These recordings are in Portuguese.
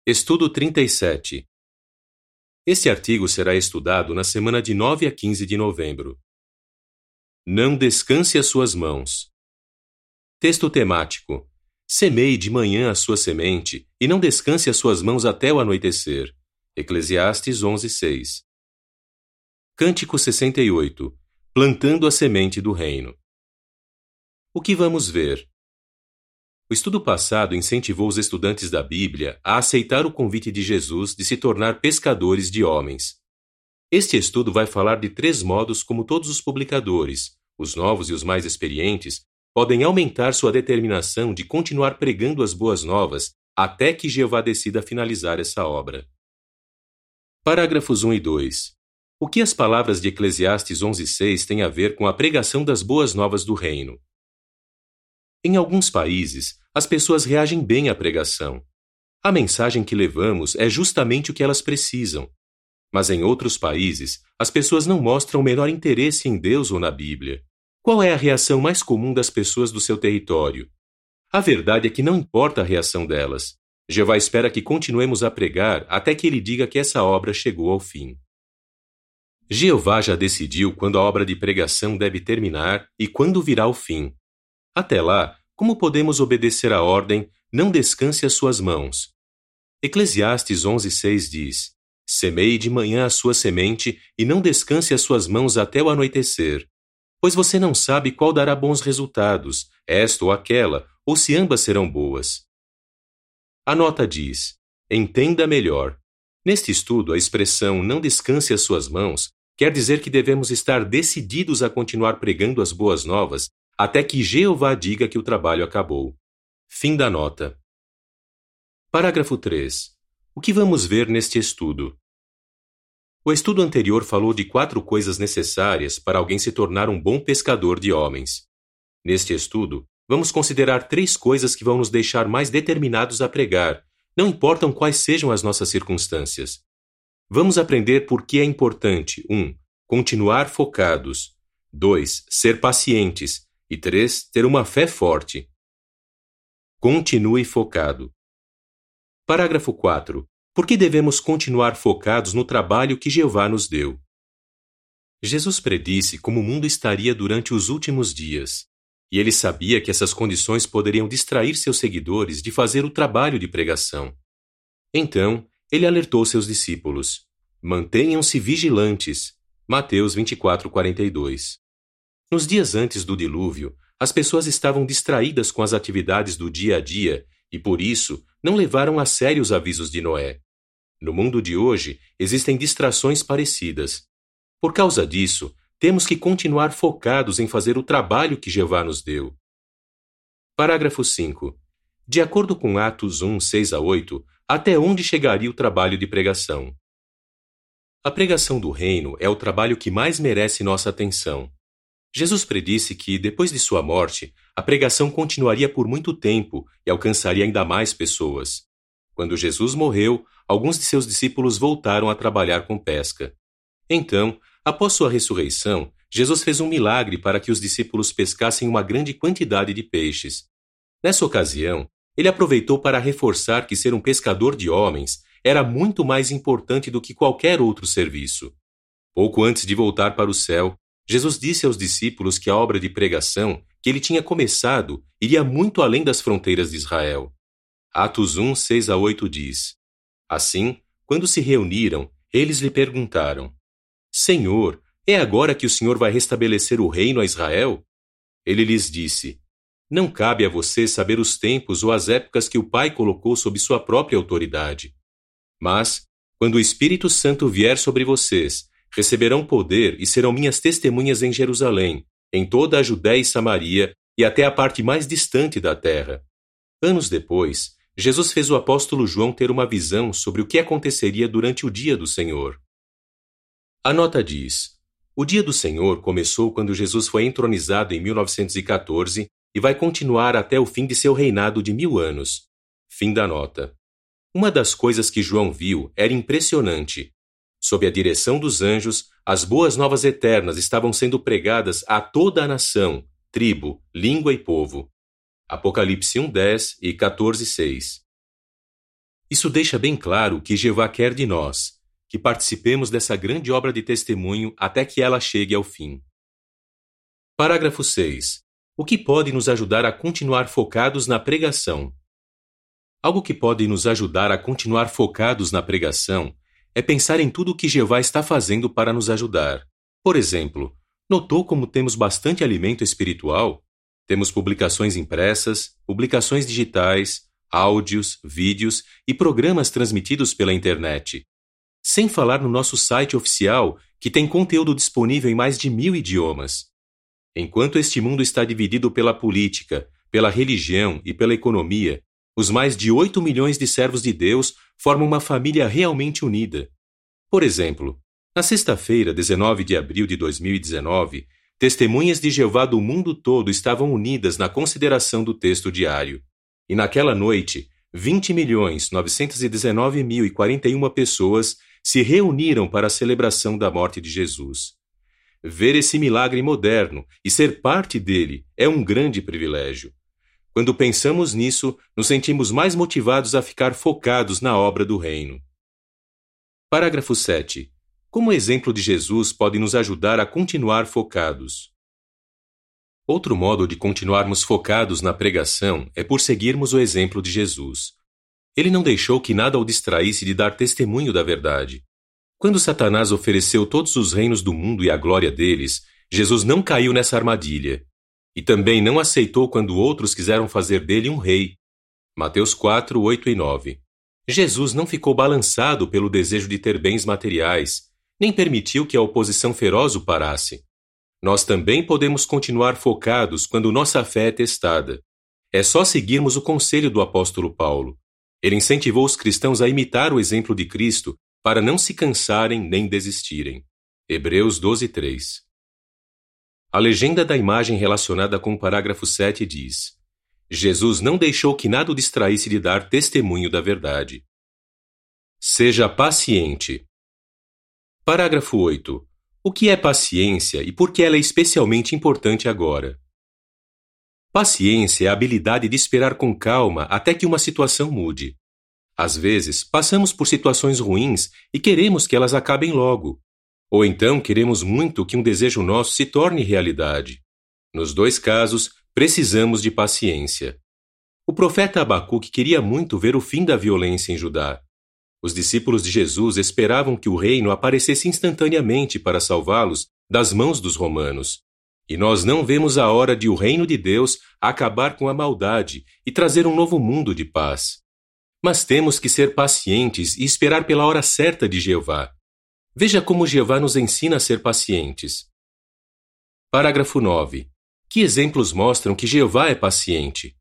Estudo 37. Este artigo será estudado na semana de 9 a 15 de novembro. Não descanse as suas mãos. Texto temático. Semeie de manhã a sua semente e não descanse as suas mãos até o anoitecer. Eclesiastes 11:6. Cântico 68. Plantando a semente do reino. O que vamos ver? O estudo passado incentivou os estudantes da Bíblia a aceitar o convite de Jesus de se tornar pescadores de homens. Este estudo vai falar de 3 modos como todos os publicadores, os novos e os mais experientes, podem aumentar sua determinação de continuar pregando as boas novas até que Jeová decida finalizar essa obra. Parágrafos 1 e 2. O que as palavras de Eclesiastes 11:6 têm a ver com a pregação das boas novas do reino? Em alguns países, as pessoas reagem bem à pregação. A mensagem que levamos é justamente o que elas precisam. Mas em outros países, as pessoas não mostram o menor interesse em Deus ou na Bíblia. Qual é a reação mais comum das pessoas do seu território? A verdade é que não importa a reação delas. Jeová espera que continuemos a pregar até que ele diga que essa obra chegou ao fim. Jeová já decidiu quando a obra de pregação deve terminar e quando virá o fim. Até lá, como podemos obedecer à ordem, não descanse as suas mãos? Eclesiastes 11:6 diz: Semeie de manhã a sua semente e não descanse as suas mãos até o anoitecer, pois você não sabe qual dará bons resultados, esta ou aquela, ou se ambas serão boas. A nota diz: entenda melhor. Neste estudo, a expressão não descanse as suas mãos quer dizer que devemos estar decididos a continuar pregando as boas novas até que Jeová diga que o trabalho acabou. Fim da nota. Parágrafo 3. O que vamos ver neste estudo? O estudo anterior falou de 4 coisas necessárias para alguém se tornar um bom pescador de homens. Neste estudo, vamos considerar 3 coisas que vão nos deixar mais determinados a pregar, não importam quais sejam as nossas circunstâncias. Vamos aprender por que é importante 1. Continuar focados, 2. Ser pacientes e 3. Ter uma fé forte. Continue focado. Parágrafo 4. Por que devemos continuar focados no trabalho que Jeová nos deu? Jesus predisse como o mundo estaria durante os últimos dias. E ele sabia que essas condições poderiam distrair seus seguidores de fazer o trabalho de pregação. Então, ele alertou seus discípulos: mantenham-se vigilantes. Mateus 24:42. Nos dias antes do dilúvio, as pessoas estavam distraídas com as atividades do dia a dia e, por isso, não levaram a sério os avisos de Noé. No mundo de hoje, existem distrações parecidas. Por causa disso, temos que continuar focados em fazer o trabalho que Jeová nos deu. Parágrafo 5. De acordo com Atos 1:6-8, até onde chegaria o trabalho de pregação? A pregação do reino é o trabalho que mais merece nossa atenção. Jesus predisse que, depois de sua morte, a pregação continuaria por muito tempo e alcançaria ainda mais pessoas. Quando Jesus morreu, alguns de seus discípulos voltaram a trabalhar com pesca. Então, após sua ressurreição, Jesus fez um milagre para que os discípulos pescassem uma grande quantidade de peixes. Nessa ocasião, ele aproveitou para reforçar que ser um pescador de homens era muito mais importante do que qualquer outro serviço. Pouco antes de voltar para o céu, Jesus disse aos discípulos que a obra de pregação que ele tinha começado iria muito além das fronteiras de Israel. Atos 1:6-8 diz: Assim, quando se reuniram, eles lhe perguntaram: Senhor, é agora que o Senhor vai restabelecer o reino a Israel? Ele lhes disse: Não cabe a você saber os tempos ou as épocas que o Pai colocou sob sua própria autoridade. Mas, quando o Espírito Santo vier sobre vocês, receberão poder e serão minhas testemunhas em Jerusalém, em toda a Judéia e Samaria e até a parte mais distante da terra. Anos depois, Jesus fez o apóstolo João ter uma visão sobre o que aconteceria durante o dia do Senhor. A nota diz: o dia do Senhor começou quando Jesus foi entronizado em 1914 e vai continuar até o fim de seu reinado de 1000 anos. Fim da nota. Uma das coisas que João viu era impressionante. Sob a direção dos anjos, as boas novas eternas estavam sendo pregadas a toda a nação, tribo, língua e povo. Apocalipse 1:10 e 14:6. Isso deixa bem claro que Jeová quer de nós, que participemos dessa grande obra de testemunho até que ela chegue ao fim. Parágrafo 6. O que pode nos ajudar a continuar focados na pregação? Algo que pode nos ajudar a continuar focados na pregação é pensar em tudo o que Jeová está fazendo para nos ajudar. Por exemplo, notou como temos bastante alimento espiritual? Temos publicações impressas, publicações digitais, áudios, vídeos e programas transmitidos pela internet. Sem falar no nosso site oficial, que tem conteúdo disponível em mais de 1000 idiomas. Enquanto este mundo está dividido pela política, pela religião e pela economia, os mais de 8 milhões de servos de Deus formam uma família realmente unida. Por exemplo, na sexta-feira, 19 de abril de 2019, testemunhas de Jeová do mundo todo estavam unidas na consideração do texto diário. E naquela noite, 20.919.041 pessoas se reuniram para a celebração da morte de Jesus. Ver esse milagre moderno e ser parte dele é um grande privilégio. Quando pensamos nisso, nos sentimos mais motivados a ficar focados na obra do reino. Parágrafo 7. Como o exemplo de Jesus pode nos ajudar a continuar focados? Outro modo de continuarmos focados na pregação é por seguirmos o exemplo de Jesus. Ele não deixou que nada o distraísse de dar testemunho da verdade. Quando Satanás ofereceu todos os reinos do mundo e a glória deles, Jesus não caiu nessa armadilha. E também não aceitou quando outros quiseram fazer dele um rei. Mateus 4, 8 e 9. Jesus não ficou balançado pelo desejo de ter bens materiais, nem permitiu que a oposição feroz o parasse. Nós também podemos continuar focados quando nossa fé é testada. É só seguirmos o conselho do apóstolo Paulo. Ele incentivou os cristãos a imitar o exemplo de Cristo para não se cansarem nem desistirem. Hebreus 12, 3. A legenda da imagem relacionada com o parágrafo 7 diz: Jesus não deixou que nada o distraísse de dar testemunho da verdade. Seja paciente. Parágrafo 8. O que é paciência e por que ela é especialmente importante agora? Paciência é a habilidade de esperar com calma até que uma situação mude. Às vezes, passamos por situações ruins e queremos que elas acabem logo. Ou então queremos muito que um desejo nosso se torne realidade. Nos dois casos, precisamos de paciência. O profeta Abacuque queria muito ver o fim da violência em Judá. Os discípulos de Jesus esperavam que o reino aparecesse instantaneamente para salvá-los das mãos dos romanos. E nós não vemos a hora de o reino de Deus acabar com a maldade e trazer um novo mundo de paz. Mas temos que ser pacientes e esperar pela hora certa de Jeová. Veja como Jeová nos ensina a ser pacientes. Parágrafo 9. Que exemplos mostram que Jeová é paciente?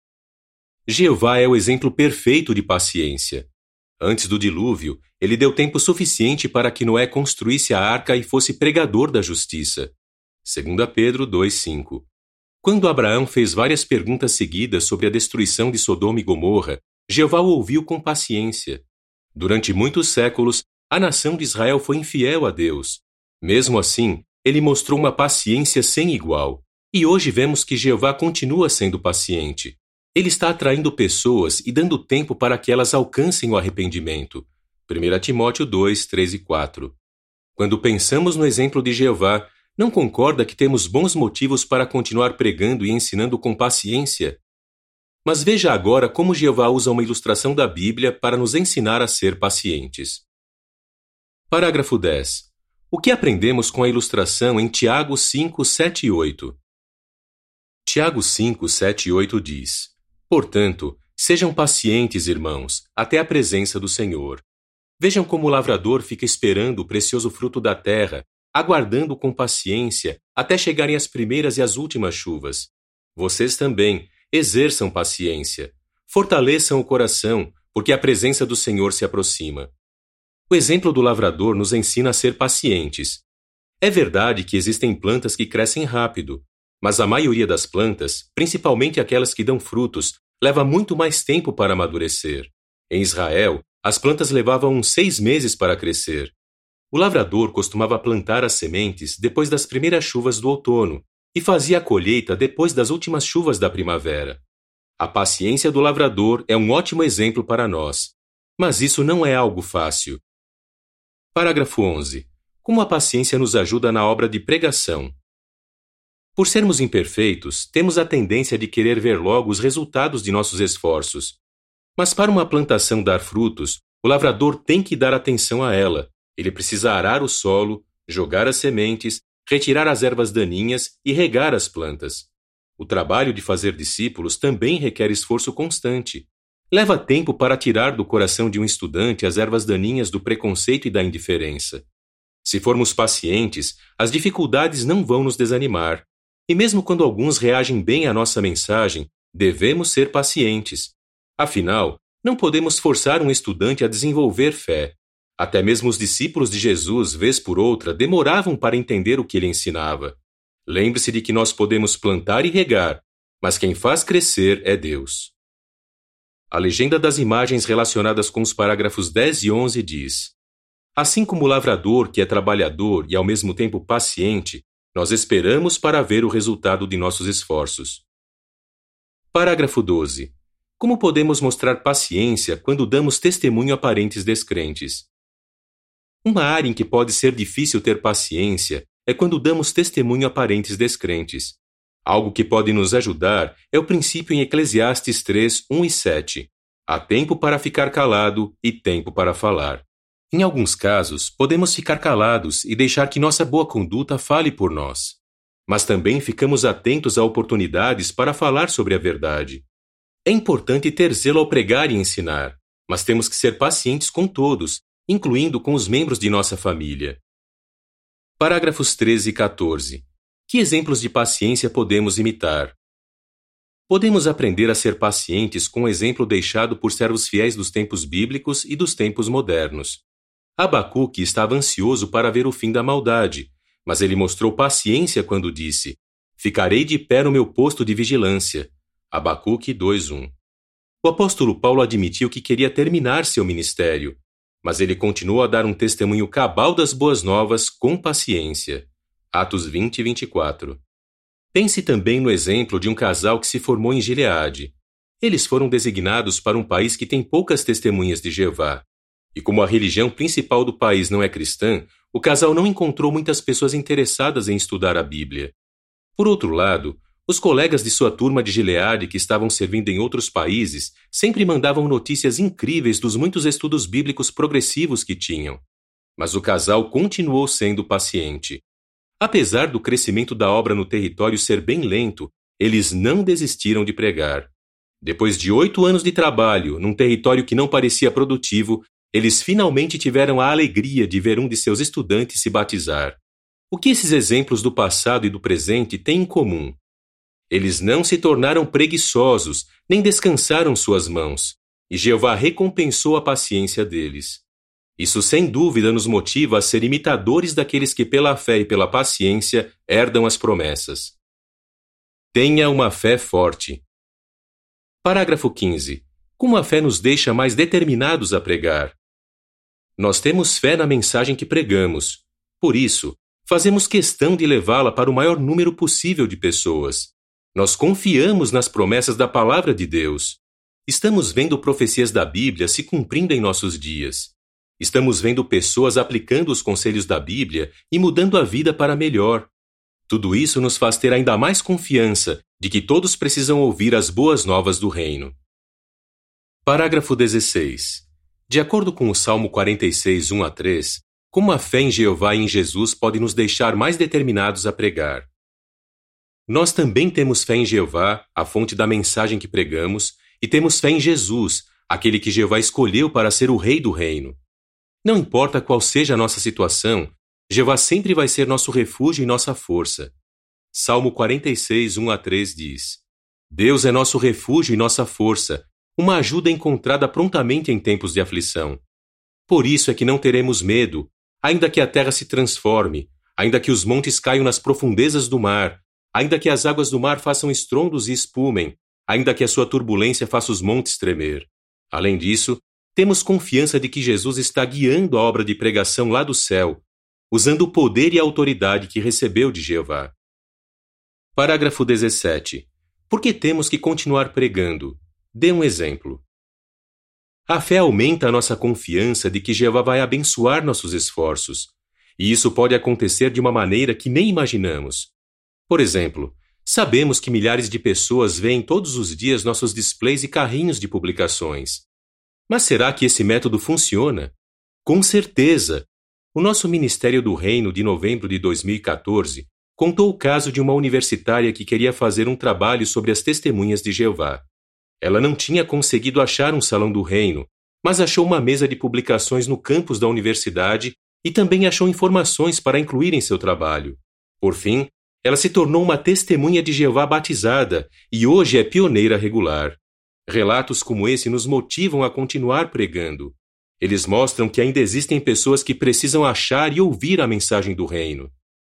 Jeová é o exemplo perfeito de paciência. Antes do dilúvio, ele deu tempo suficiente para que Noé construísse a arca e fosse pregador da justiça. 2 Pedro 2,5. Quando Abraão fez várias perguntas seguidas sobre a destruição de Sodoma e Gomorra, Jeová o ouviu com paciência. Durante muitos séculos, a nação de Israel foi infiel a Deus. Mesmo assim, ele mostrou uma paciência sem igual. E hoje vemos que Jeová continua sendo paciente. Ele está atraindo pessoas e dando tempo para que elas alcancem o arrependimento. 1 Timóteo 2, 3 e 4. Quando pensamos no exemplo de Jeová, não concorda que temos bons motivos para continuar pregando e ensinando com paciência? Mas veja agora como Jeová usa uma ilustração da Bíblia para nos ensinar a ser pacientes. Parágrafo 10. O que aprendemos com a ilustração em Tiago 5, 7 e 8? Tiago 5, 7 e 8 diz: Portanto, sejam pacientes, irmãos, até a presença do Senhor. Vejam como o lavrador fica esperando o precioso fruto da terra, aguardando com paciência até chegarem as primeiras e as últimas chuvas. Vocês também exerçam paciência. Fortaleçam o coração, porque a presença do Senhor se aproxima. O exemplo do lavrador nos ensina a ser pacientes. É verdade que existem plantas que crescem rápido, mas a maioria das plantas, principalmente aquelas que dão frutos, leva muito mais tempo para amadurecer. Em Israel, as plantas levavam uns 6 meses para crescer. O lavrador costumava plantar as sementes depois das primeiras chuvas do outono e fazia a colheita depois das últimas chuvas da primavera. A paciência do lavrador é um ótimo exemplo para nós. Mas isso não é algo fácil. Parágrafo 11. Como a paciência nos ajuda na obra de pregação? Por sermos imperfeitos, temos a tendência de querer ver logo os resultados de nossos esforços. Mas para uma plantação dar frutos, o lavrador tem que dar atenção a ela. Ele precisa arar o solo, jogar as sementes, retirar as ervas daninhas e regar as plantas. O trabalho de fazer discípulos também requer esforço constante. Leva tempo para tirar do coração de um estudante as ervas daninhas do preconceito e da indiferença. Se formos pacientes, as dificuldades não vão nos desanimar. E mesmo quando alguns reagem bem à nossa mensagem, devemos ser pacientes. Afinal, não podemos forçar um estudante a desenvolver fé. Até mesmo os discípulos de Jesus, vez por outra, demoravam para entender o que ele ensinava. Lembre-se de que nós podemos plantar e regar, mas quem faz crescer é Deus. A legenda das imagens relacionadas com os parágrafos 10 e 11 diz: assim como o lavrador, que é trabalhador e ao mesmo tempo paciente, nós esperamos para ver o resultado de nossos esforços. Parágrafo 12. Como podemos mostrar paciência quando damos testemunho a parentes descrentes? Uma área em que pode ser difícil ter paciência é quando damos testemunho a parentes descrentes. Algo que pode nos ajudar é o princípio em Eclesiastes 3, 1 e 7. Há tempo para ficar calado e tempo para falar. Em alguns casos, podemos ficar calados e deixar que nossa boa conduta fale por nós. Mas também ficamos atentos a oportunidades para falar sobre a verdade. É importante ter zelo ao pregar e ensinar, mas temos que ser pacientes com todos, incluindo com os membros de nossa família. Parágrafos 13 e 14. Que exemplos de paciência podemos imitar? Podemos aprender a ser pacientes com o exemplo deixado por servos fiéis dos tempos bíblicos e dos tempos modernos. Abacuque estava ansioso para ver o fim da maldade, mas ele mostrou paciência quando disse: ficarei de pé no meu posto de vigilância. Abacuque 2:1. O apóstolo Paulo admitiu que queria terminar seu ministério, mas ele continuou a dar um testemunho cabal das boas novas com paciência. Atos 20 e 24. Pense também no exemplo de um casal que se formou em Gileade. Eles foram designados para um país que tem poucas testemunhas de Jeová. E como a religião principal do país não é cristã, o casal não encontrou muitas pessoas interessadas em estudar a Bíblia. Por outro lado, os colegas de sua turma de Gileade que estavam servindo em outros países sempre mandavam notícias incríveis dos muitos estudos bíblicos progressivos que tinham. Mas o casal continuou sendo paciente. Apesar do crescimento da obra no território ser bem lento, eles não desistiram de pregar. Depois de 8 anos de trabalho, num território que não parecia produtivo, eles finalmente tiveram a alegria de ver um de seus estudantes se batizar. O que esses exemplos do passado e do presente têm em comum? Eles não se tornaram preguiçosos, nem descansaram suas mãos, e Jeová recompensou a paciência deles. Isso sem dúvida nos motiva a ser imitadores daqueles que pela fé e pela paciência herdam as promessas. Tenha uma fé forte. Parágrafo 15. Como a fé nos deixa mais determinados a pregar? Nós temos fé na mensagem que pregamos. Por isso, fazemos questão de levá-la para o maior número possível de pessoas. Nós confiamos nas promessas da palavra de Deus. Estamos vendo profecias da Bíblia se cumprindo em nossos dias. Estamos vendo pessoas aplicando os conselhos da Bíblia e mudando a vida para melhor. Tudo isso nos faz ter ainda mais confiança de que todos precisam ouvir as boas novas do reino. Parágrafo 16. De acordo com o Salmo 46, 1 a 3, como a fé em Jeová e em Jesus pode nos deixar mais determinados a pregar? Nós também temos fé em Jeová, a fonte da mensagem que pregamos, e temos fé em Jesus, aquele que Jeová escolheu para ser o Rei do reino. Não importa qual seja a nossa situação, Jeová sempre vai ser nosso refúgio e nossa força. Salmo 46, 1 a 3 diz: Deus é nosso refúgio e nossa força, uma ajuda encontrada prontamente em tempos de aflição. Por isso é que não teremos medo, ainda que a terra se transforme, ainda que os montes caiam nas profundezas do mar, ainda que as águas do mar façam estrondos e espumem, ainda que a sua turbulência faça os montes tremer. Além disso, temos confiança de que Jesus está guiando a obra de pregação lá do céu, usando o poder e a autoridade que recebeu de Jeová. Parágrafo 17. Por que temos que continuar pregando? Dê um exemplo. A fé aumenta a nossa confiança de que Jeová vai abençoar nossos esforços, e isso pode acontecer de uma maneira que nem imaginamos. Por exemplo, sabemos que milhares de pessoas veem todos os dias nossos displays e carrinhos de publicações. Mas será que esse método funciona? Com certeza! O nosso Ministério do Reino de novembro de 2014 contou o caso de uma universitária que queria fazer um trabalho sobre as testemunhas de Jeová. Ela não tinha conseguido achar um salão do reino, mas achou uma mesa de publicações no campus da universidade e também achou informações para incluir em seu trabalho. Por fim, ela se tornou uma testemunha de Jeová batizada e hoje é pioneira regular. Relatos como esse nos motivam a continuar pregando. Eles mostram que ainda existem pessoas que precisam achar e ouvir a mensagem do reino.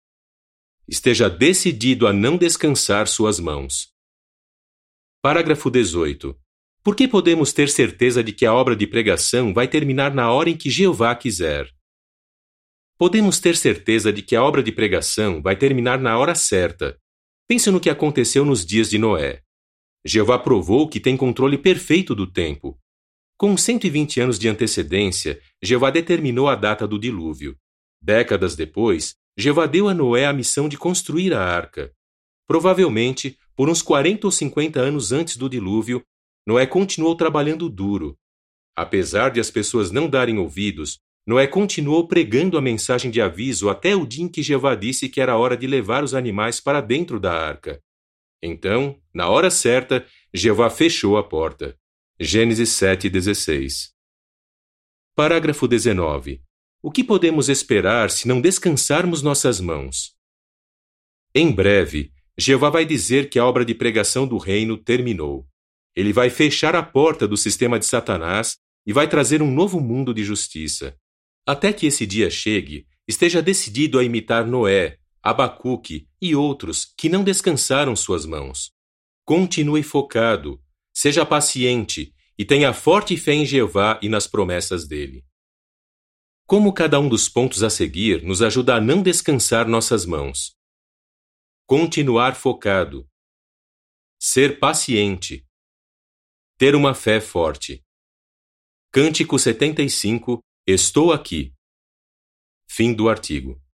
Esteja decidido a não descansar suas mãos. Parágrafo 18. Por que podemos ter certeza de que a obra de pregação vai terminar na hora em que Jeová quiser? Podemos ter certeza de que a obra de pregação vai terminar na hora certa. Pense no que aconteceu nos dias de Noé. Jeová provou que tem controle perfeito do tempo. Com 120 anos de antecedência, Jeová determinou a data do dilúvio. Décadas depois, Jeová deu a Noé a missão de construir a arca. Provavelmente, por uns 40 ou 50 anos antes do dilúvio, Noé continuou trabalhando duro. Apesar de as pessoas não darem ouvidos, Noé continuou pregando a mensagem de aviso até o dia em que Jeová disse que era hora de levar os animais para dentro da arca. Então, na hora certa, Jeová fechou a porta. Gênesis 7:16. Parágrafo 19. O que podemos esperar se não descansarmos nossas mãos? Em breve, Jeová vai dizer que a obra de pregação do reino terminou. Ele vai fechar a porta do sistema de Satanás e vai trazer um novo mundo de justiça. Até que esse dia chegue, esteja decidido a imitar Noé, Abacuque e outros que não descansaram suas mãos. Continue focado, seja paciente e tenha forte fé em Jeová e nas promessas dele. Como cada um dos pontos a seguir nos ajuda a não descansar nossas mãos? Continuar focado. Ser paciente. Ter uma fé forte. Cântico 75, Estou aqui. Fim do artigo.